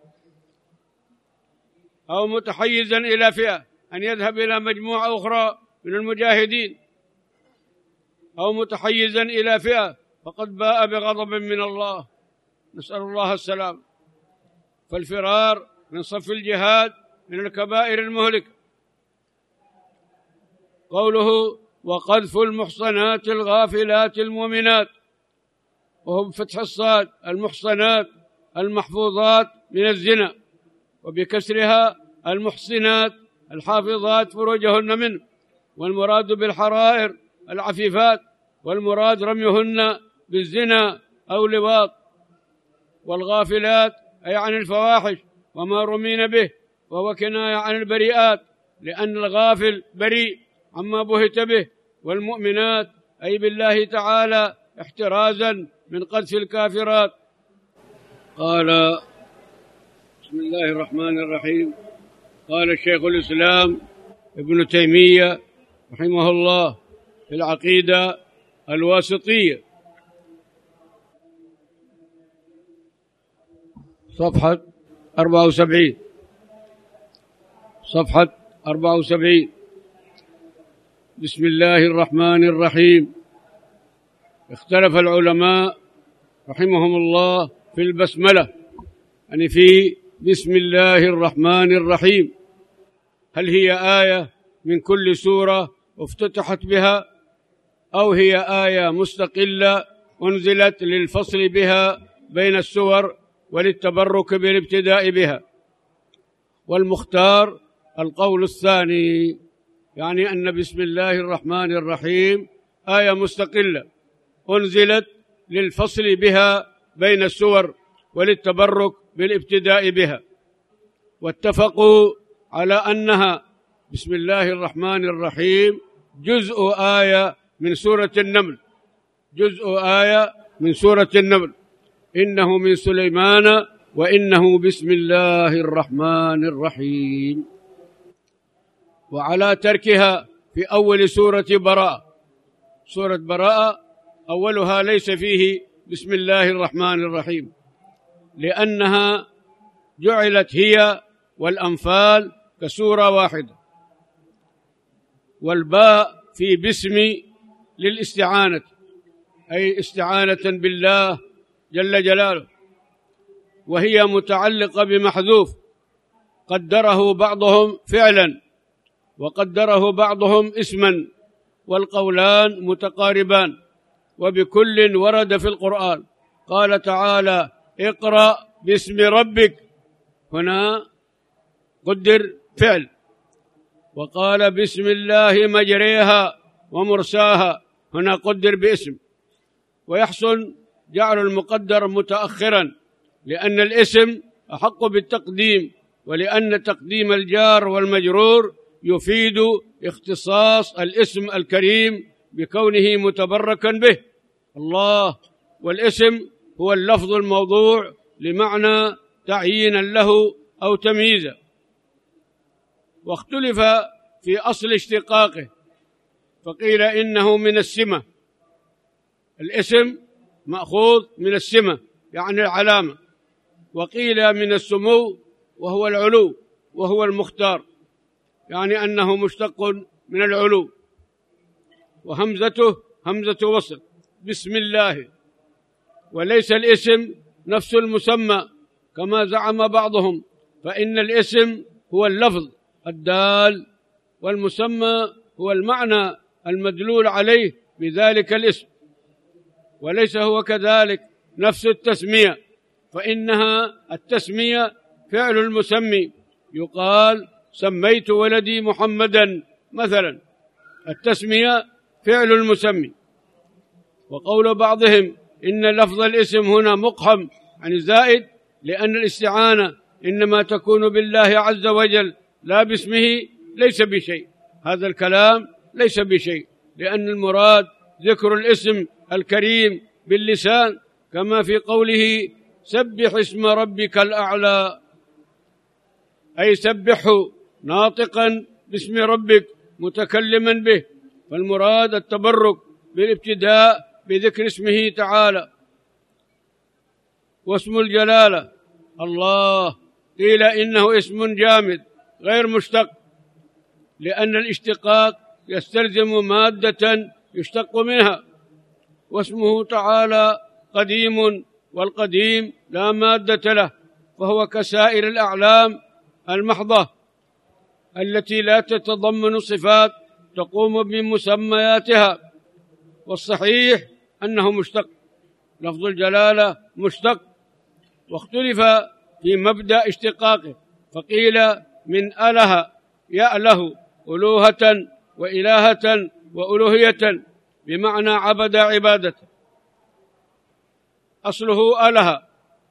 أو متحيزا إلى فئة أن يذهب إلى مجموعة أخرى من المجاهدين، أو متحيزا إلى فئة فقد باء بغضب من الله، نسأل الله السلام. فالفرار من صف الجهاد من الكبائر المهلكة. قوله وقذف المحصنات الغافلات المؤمنات، وهو بفتح الصاد المحصنات المحفوظات من الزنا، وبكسرها المحصنات الحافظات فروجهن منه، والمراد بالحرائر العفيفات، والمراد رميهن بالزنا أو لواط. والغافلات أي عن الفواحش وما رمين به، وهو كناية عن البريئات لأن الغافل بريء عما بهت به. والمؤمنات أي بالله تعالى احترازا من قذف الكافرات. قال بسم الله الرحمن الرحيم. قال الشيخ الإسلام ابن تيمية رحمه الله في العقيدة الواسطية صفحة 74 بسم الله الرحمن الرحيم. اختلف العلماء رحمهم الله في البسملة، يعني في بسم الله الرحمن الرحيم، هل هي آية من كل سورة افتتحت بها، أو هي آية مستقلة أنزلت للفصل بها بين السور وللتبرك بالابتداء بها؟ والمختار القول الثاني، يعني أن بسم الله الرحمن الرحيم آية مستقلة أنزلت للفصل بها بين السور وللتبرك بالابتداء بها، واتفقوا على أنها بسم الله الرحمن الرحيم جزء آية من سورة النمل، جزء آية من سورة النمل، إنه من سليمان وإنه بسم الله الرحمن الرحيم. وعلى تركها في أول سورة براءة، سورة براءة أولها ليس فيه بسم الله الرحمن الرحيم، لأنها جعلت هي والأنفال كسورة واحدة، والباء في باسم للاستعانة، أي استعانة بالله جل جلاله، وهي متعلقة بمحذوف قدره بعضهم فعلا وقدره بعضهم اسما، والقولان متقاربان، وبكل ورد في القرآن. قال تعالى اقرأ باسم ربك، هنا قدر فعل، وقال بسم الله مجريها ومرساها، هنا قدر باسم. ويحسن جعل المقدر متأخرا لأن الاسم أحق بالتقديم، ولأن تقديم الجار والمجرور يفيد اختصاص الاسم الكريم بكونه متبركا به الله، والاسم هو اللفظ الموضوع لمعنى تعيينا له أو تمييزا. واختلف في أصل اشتقاقه، فقيل إنه من السمة، الاسم مأخوذ من السمة يعني العلامة، وقيل من السمو وهو العلو وهو المختار، يعني أنه مشتق من العلو. وهمزته همزة وصل بسم الله، وليس الاسم نفس المسمى كما زعم بعضهم، فإن الاسم هو اللفظ الدال، والمسمى هو المعنى المدلول عليه بذلك الاسم، وليس هو كذلك نفس التسمية، فإنها التسمية فعل المسمي، يقال سميت ولدي محمدا مثلا، التسمية فعل المسمي. وقول بعضهم إن لفظ الاسم هنا مقحم عن زائد، لأن الاستعانة إنما تكون بالله عز وجل لا باسمه، ليس بشيء، هذا الكلام ليس بشيء، لأن المراد ذكر الاسم الكريم باللسان، كما في قوله سبح اسم ربك الأعلى، أي سبحه ناطقا باسم ربك متكلما به، فالمراد التبرك بالابتداء بذكر اسمه تعالى. واسم الجلالة الله قيل إنه اسم جامد غير مشتق، لأن الاشتقاق يستلزم مادة يشتق منها، واسمه تعالى قديم، والقديم لا مادة له، فهو كسائر الأعلام المحضة التي لا تتضمن صفات تقوم بمسمياتها. والصحيح أنه مشتق، لفظ الجلالة مشتق، واختلف في مبدأ اشتقاقه، فقيل من أله يأله ألوهة وإلهة وألوهية، بمعنى عبد عبادة، أصله أله.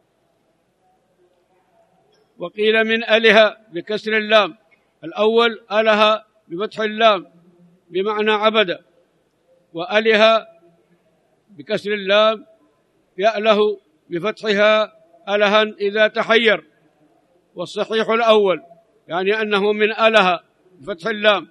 وقيل من أله بكسر اللام، الأول أله بفتح اللام بمعنى عبد، وأله بكسر اللام يأله بفتحها ألها إذا تحير. والصحيح الأول، يعني أنه من أله بفتح اللام،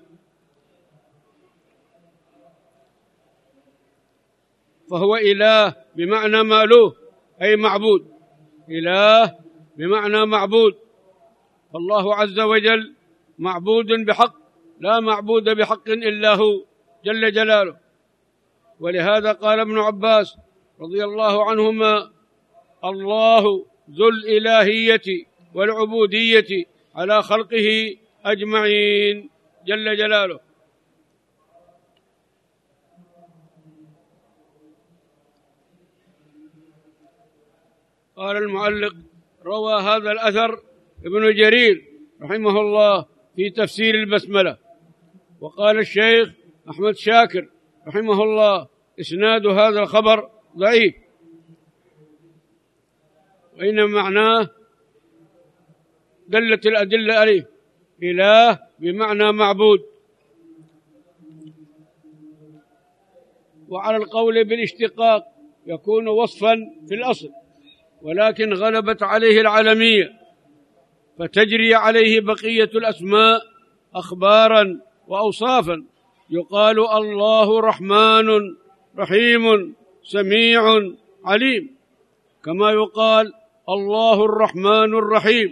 فهو إله بمعنى مألوه أي معبود، إله بمعنى معبود، فالله عز وجل معبود بحق، لا معبود بحق إلا هو جل جلاله. ولهذا قال ابن عباس رضي الله عنهما: الله ذو الإلهية والعبودية على خلقه أجمعين جل جلاله. قال المعلق: روى هذا الأثر ابن جرير رحمه الله في تفسير البسملة. وقال الشيخ أحمد شاكر رحمه الله: إسناد هذا الخبر ضعيف، وإن معناه دلت الأدلة عليه، إله بمعنى معبود. وعلى القول بالاشتقاق يكون وصفا في الأصل، ولكن غلبت عليه العالمية، فتجري عليه بقية الأسماء أخبارا وأوصافا، يقال الله رحمن رحيم سميع عليم، كما يقال الله الرحمن الرحيم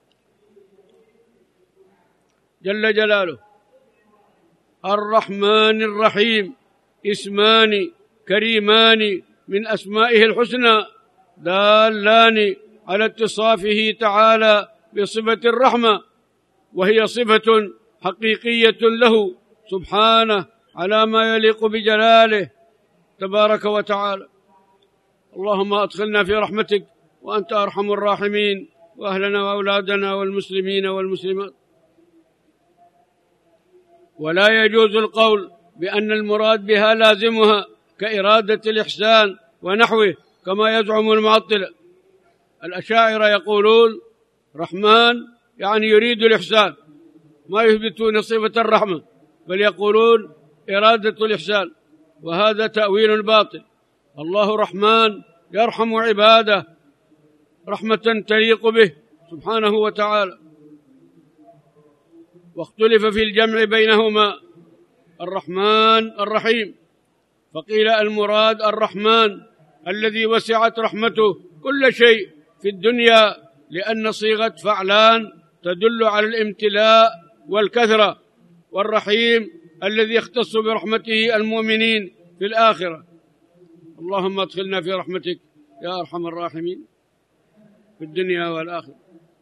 جل جلاله. الرحمن الرحيم اسمان كريمان من أسمائه الحسنى، دالان على اتصافه تعالى بصفة الرحمة، وهي صفة حقيقية له سبحانه على ما يليق بجلاله تبارك وتعالى. اللهم أدخلنا في رحمتك وأنت أرحم الراحمين، وأهلنا وأولادنا والمسلمين والمسلمات. ولا يجوز القول بأن المراد بها لازمها كإرادة الإحسان ونحوه كما يزعم المعطلة. الأشاعرة يقولون رحمن يعني يريد الإحسان، ما يثبتون صفة الرحمة، بل يقولون إرادة الإحسان، وهذا تأويل باطل. الله رحمن يرحم عباده رحمة تليق به سبحانه وتعالى. واختلف في الجمع بينهما الرحمن الرحيم، فقيل المراد الرحمن الذي وسعت رحمته كل شيء في الدنيا، لأن صيغة فعلان تدل على الامتلاء والكثرة، والرحيم الذي يختص برحمته المؤمنين في الآخرة. اللهم ادخلنا في رحمتك يا أرحم الراحمين في الدنيا والآخرة.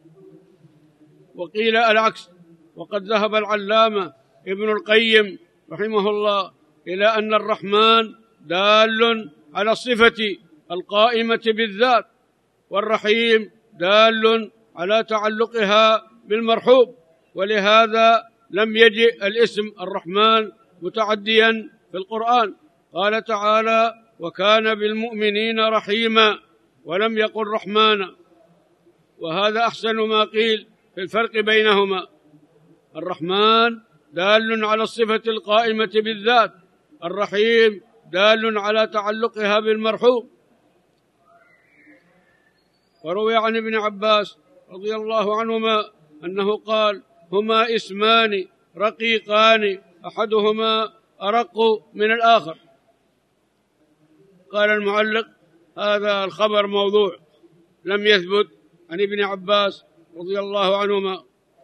وقيل العكس، وقد ذهب العلامة ابن القيم رحمه الله إلى أن الرحمن دال على الصفة القائمة بالذات، والرحيم دال على تعلقها بالمرحوب، ولهذا لم يجئ الاسم الرحمن متعديا في القرآن. قال تعالى: وكان بالمؤمنين رحيما، ولم يقل رحمانا، وهذا أحسن ما قيل في الفرق بينهما. الرحمن دال على الصفة القائمة بالذات، الرحيم دال على تعلقها بالمرحوم. وروي عن ابن عباس رضي الله عنهما أنه قال: هما اسمان رقيقان أحدهما أرق من الآخر. قال المعلق: هذا الخبر موضوع لم يثبت عن ابن عباس رضي الله عنهما.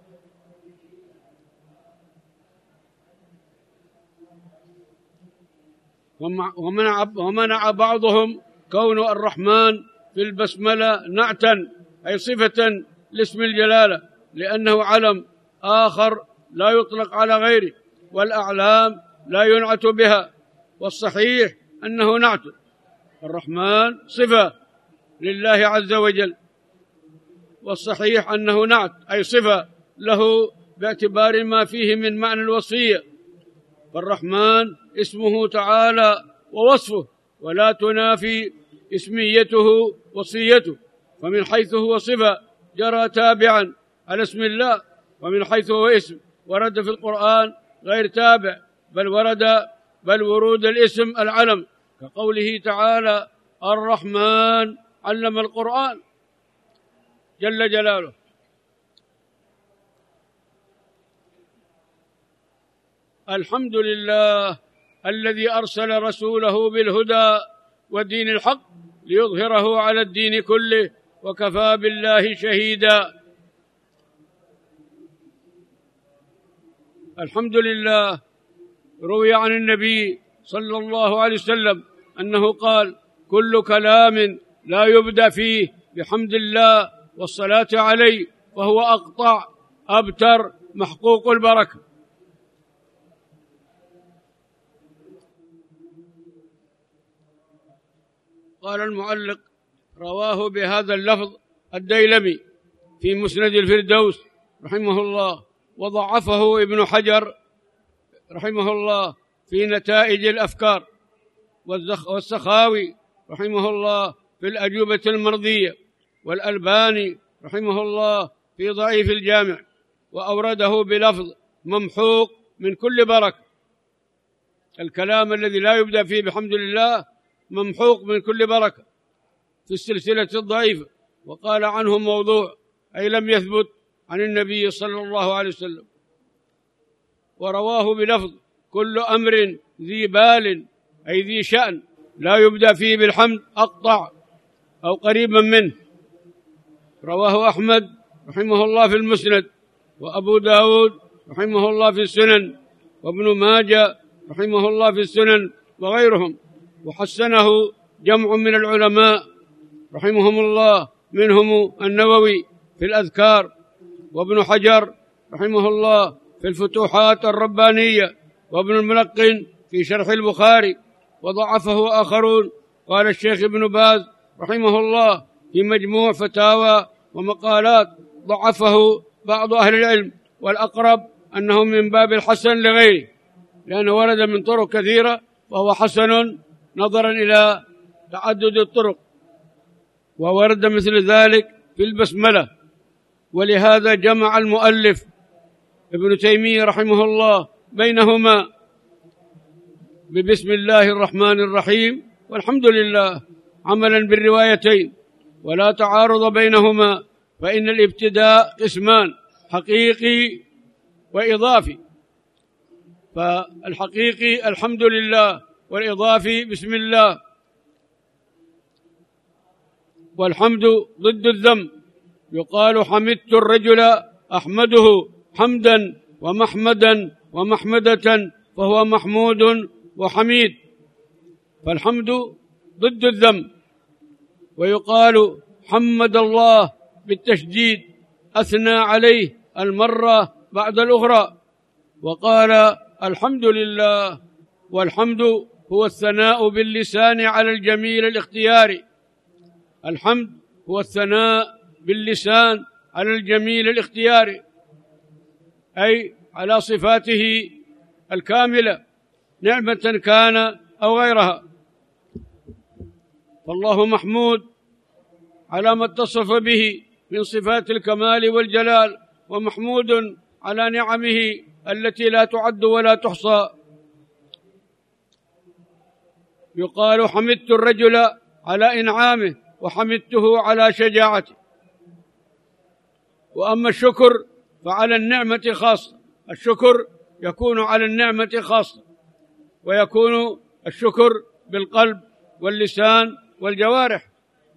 ومنع بعضهم كون الرحمن في البسملة نعتا أي صفة لاسم الجلالة، لأنه علم آخر لا يطلق على غيره، والأعلام لا ينعت بها، والصحيح أنه نعت. الرحمن صفة لله عز وجل، والصحيح أنه نعت أي صفة له باعتبار ما فيه من معنى الوصفية. فالرحمن اسمه تعالى ووصفه، ولا تنافي اسميته وصفيته، فمن حيث هو صفة جرى تابعا على اسم الله، ومن حيث هو اسم ورد في القرآن غير تابع، بل ورود الاسم العلم، كقوله تعالى: الرحمن علم القرآن جل جلاله. الحمد لله الذي أرسل رسوله بالهدى ودين الحق ليظهره على الدين كله، وكفى بالله شهيدا. الحمد لله. روي عن النبي صلى الله عليه وسلم أنه قال: كل كلام لا يبدأ فيه بحمد الله والصلاة عليه فهو أقطع أبتر محقوق البركة. قال المعلق: رواه بهذا اللفظ الديلمي في مسند الفردوس رحمه الله، وضعفه ابن حجر رحمه الله في نتائج الأفكار، والسخاوي رحمه الله في الأجوبة المرضية، والألباني رحمه الله في ضعيف الجامع، وأورده بلفظ ممحوق من كل بركة. الكلام الذي لا يبدأ فيه بحمد لله ممحوق من كل بركة في السلسلة الضعيفة، وقال عنه موضوع أي لم يثبت عن النبي صلى الله عليه وسلم. ورواه بلفظ كل أمر ذي بال أي ذي شأن لا يبدأ فيه بالحمد أقطع أو قريبا منه. رواه أحمد رحمه الله في المسند، وأبو داود رحمه الله في السنن، وابن ماجه رحمه الله في السنن، وغيرهم، وحسنه جمع من العلماء رحمهم الله، منهم النووي في الأذكار، وابن حجر رحمه الله في الفتوحات الربانية، وابن الملقن في شرح البخاري، وضعفه آخرون. قال الشيخ ابن باز رحمه الله في مجموع فتاوى ومقالات ضعفه بعض أهل العلم، والأقرب أنه من باب الحسن لغيره، لأنه ورد من طرق كثيرة فهو حسن نظرا إلى تعدد الطرق، وورد مثل ذلك في البسملة. ولهذا جمع المؤلف ابن تيمية رحمه الله بينهما ببسم الله الرحمن الرحيم والحمد لله، عملا بالروايتين، ولا تعارض بينهما، فإن الابتداء قسمان: حقيقي وإضافي. فالحقيقي الحمد لله، والإضافي بسم الله. والحمد ضد الذم، يقال حمدت الرجل أحمده حمدا ومحمدا ومحمدة، فهو محمود وحميد، فالحمد ضد الذم. ويقال حمد الله بالتشديد، أثنى عليه المرة بعد الأخرى. وقال الحمد لله. والحمد هو الثناء باللسان على الجميل الاختياري. الحمد هو الثناء باللسان على الجميل الاختياري، أي على صفاته الكاملة، نعمة كان أو غيرها. فالله محمود على ما اتصف به من صفات الكمال والجلال، ومحمود على نعمه التي لا تعد ولا تحصى. يقال حمدت الرجل على إنعامه، وحمدته على شجاعته. وأما الشكر فعلى النعمة خاصة. الشكر يكون على النعمة خاصة، ويكون الشكر بالقلب واللسان والجوارح.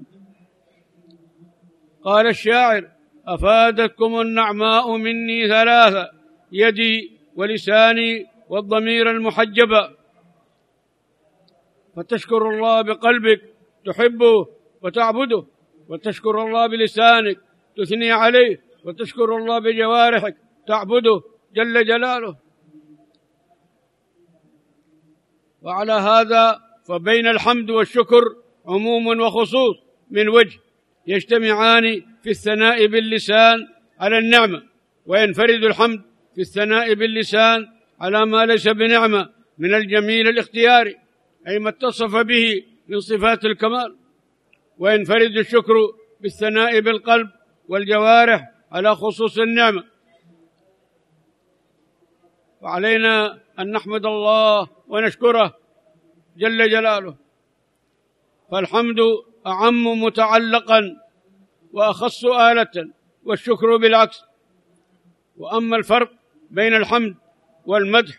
قال الشاعر: أفادتكم النعماء مني ثلاثة: يدي ولساني والضمير المحجبة. فتشكر الله بقلبك تحبه وتعبده، وتشكر الله بلسانك تثني عليه، وتشكر الله بجوارحك تعبده جل جلاله. وعلى هذا فبين الحمد والشكر عموم وخصوص من وجه، يجتمعان في الثناء باللسان على النعمة، وينفرد الحمد في الثناء باللسان على ما ليس بنعمة من الجميل الاختياري، أي ما اتصف به من صفات الكمال. وينفرد الشكر بالثناء بالقلب والجوارح على خصوص النعمة. وعلينا أن نحمد الله ونشكره جل جلاله، فالحمد أعم متعلقا وأخص آلة، والشكر بالعكس. وأما الفرق بين الحمد والمدح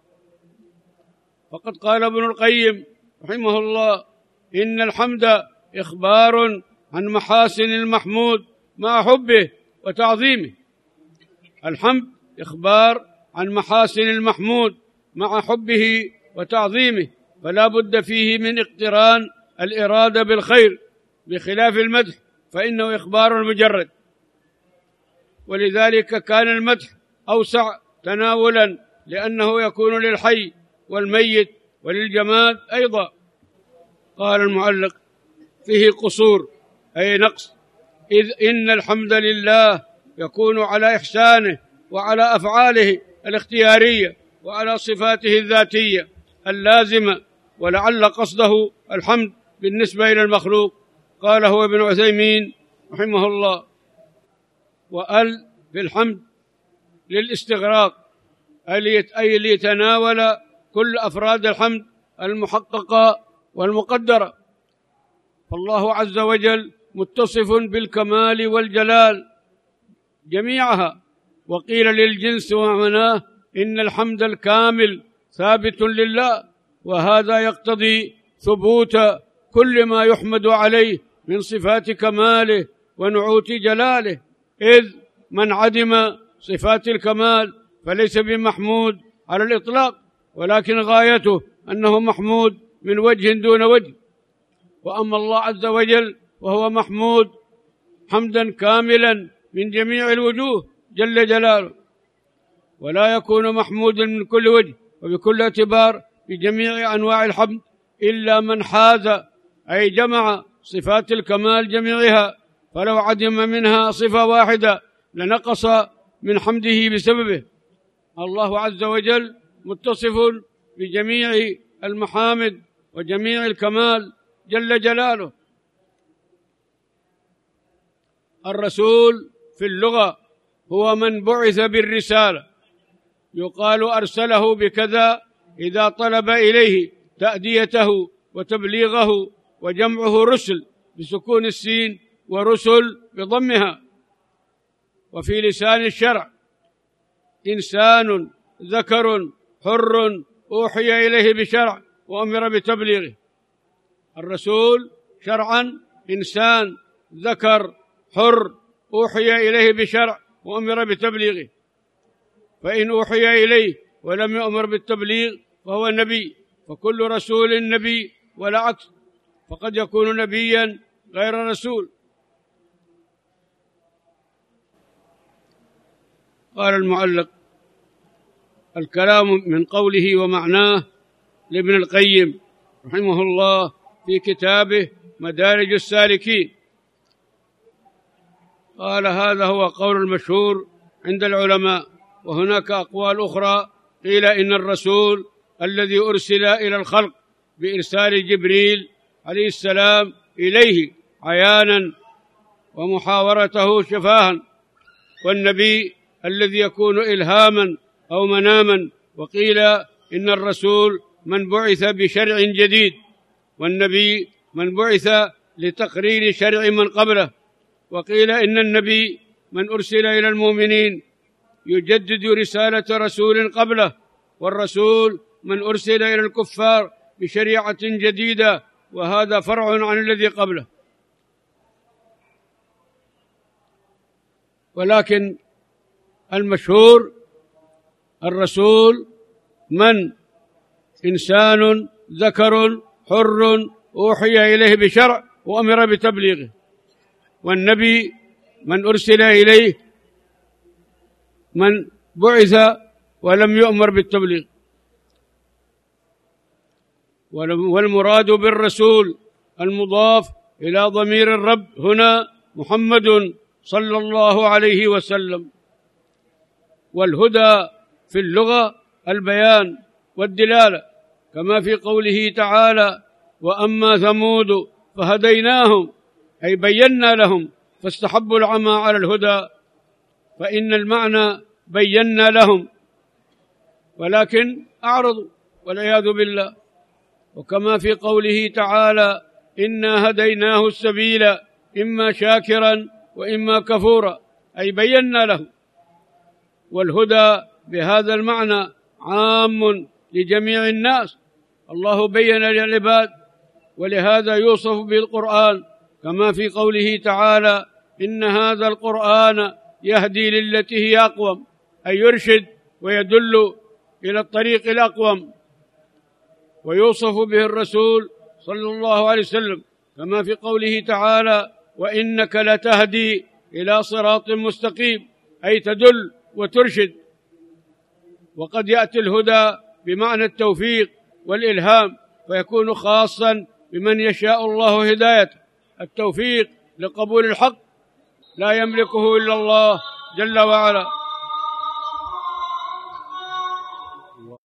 فقد قال ابن القيم رحمه الله: إن الحمد إخبار عن محاسن المحمود مع حبه وتعظيمه. الحمد إخبار عن محاسن المحمود مع حبه وتعظيمه، فلا بد فيه من اقتران الإرادة بالخير، بخلاف المدح فإنه إخبار مجرد. ولذلك كان المدح أوسع تناولا، لأنه يكون للحي والميت وللجماد أيضا. قال المعلق: فيه قصور أي نقص، إذ إن الحمد لله يكون على إحسانه وعلى أفعاله الاختيارية وعلى صفاته الذاتية اللازمة، ولعل قصده الحمد بالنسبة إلى المخلوق. قال هو ابن عثيمين رحمه الله: وأل في الحمد للاستغراق، أي ليتناول كل أفراد الحمد المحققة والمقدرة. فالله عز وجل متصف بالكمال والجلال جميعها. وقيل للجنس ومعناه إن الحمد الكامل ثابت لله، وهذا يقتضي ثبوت كل ما يحمد عليه من صفات كماله ونعوت جلاله، إذ من عدم صفات الكمال فليس بمحمود على الإطلاق، ولكن غايته أنه محمود من وجه دون وجه. وأما الله عز وجل وهو محمود حمدا كاملا من جميع الوجوه جل جلاله، ولا يكون محمودا من كل وجه وبكل اعتبار بجميع أنواع الحمد إلا من حاز، أي جمع صفات الكمال جميعها، فلو عدم منها صفة واحدة لنقص من حمده بسببه. الله عز وجل متصف بجميع المحامد وجميع الكمال جل جلاله. الرسول في اللغة هو من بعث بالرسالة، يقال أرسله بكذا إذا طلب إليه تأديته وتبليغه، وجمعه رسل بسكون السين ورسل بضمها. وفي لسان الشرع: إنسان ذكر حر أوحي إليه بشرع وأمر بتبليغه. الرسول شرعا إنسان ذكر حر أوحي إليه بشرع وأمر بتبليغه. فإن أوحي إليه ولم يؤمر بالتبليغ فهو نبي، فكل رسول نبي ولا عكس، فقد يكون نبيا غير رسول. قال المعلق: الكلام من قوله ومعناه لابن القيم رحمه الله في كتابه مدارج السالكين. قال: هذا هو قول المشهور عند العلماء، وهناك أقوال أخرى. قيل إن الرسول الذي أرسل إلى الخلق بإرسال جبريل عليه السلام إليه عيانا ومحاورته شفاها، والنبي الذي يكون إلهاما أو مناما. وقيل إن الرسول من بعث بشرع جديد، والنبي من بعث لتقرير شرع من قبله. وقيل إن النبي من أرسل إلى المؤمنين يجدد رسالة رسول قبله، والرسول من أرسل إلى الكفار بشريعة جديدة، وهذا فرع عن الذي قبله. ولكن المشهور الرسول من إنسان ذكر حر أوحي إليه بشرع وأمر بتبليغه، والنبي من أرسل إليه من بعث ولم يؤمر بالتبليغ. والمراد بالرسول المضاف إلى ضمير الرب هنا محمد صلى الله عليه وسلم. والهدى في اللغة البيان والدلالة، كما في قوله تعالى: وأما ثمود فهديناهم، أي بينا لهم فاستحبوا العمى على الهدى، فإن المعنى بينا لهم ولكن أعرضوا والعياذ بالله. وكما في قوله تعالى: إنا هديناه السبيل إما شاكرا وإما كفورا، أي بينا له. والهدى بهذا المعنى عام لجميع الناس، الله بين للعباد، ولهذا يوصف بالقرآن كما في قوله تعالى: إن هذا القرآن يهدي للتي هي أقوم، أي يرشد ويدل إلى الطريق الأقوم. ويوصف به الرسول صلى الله عليه وسلم كما في قوله تعالى: وإنك لتهدي إلى صراط مستقيم، أي تدل وترشد. وقد يأتي الهدى بمعنى التوفيق والإلهام، فيكون خاصا بمن يشاء الله هدايته. التوفيق لقبول الحق لا يملكه إلا الله جل وعلا.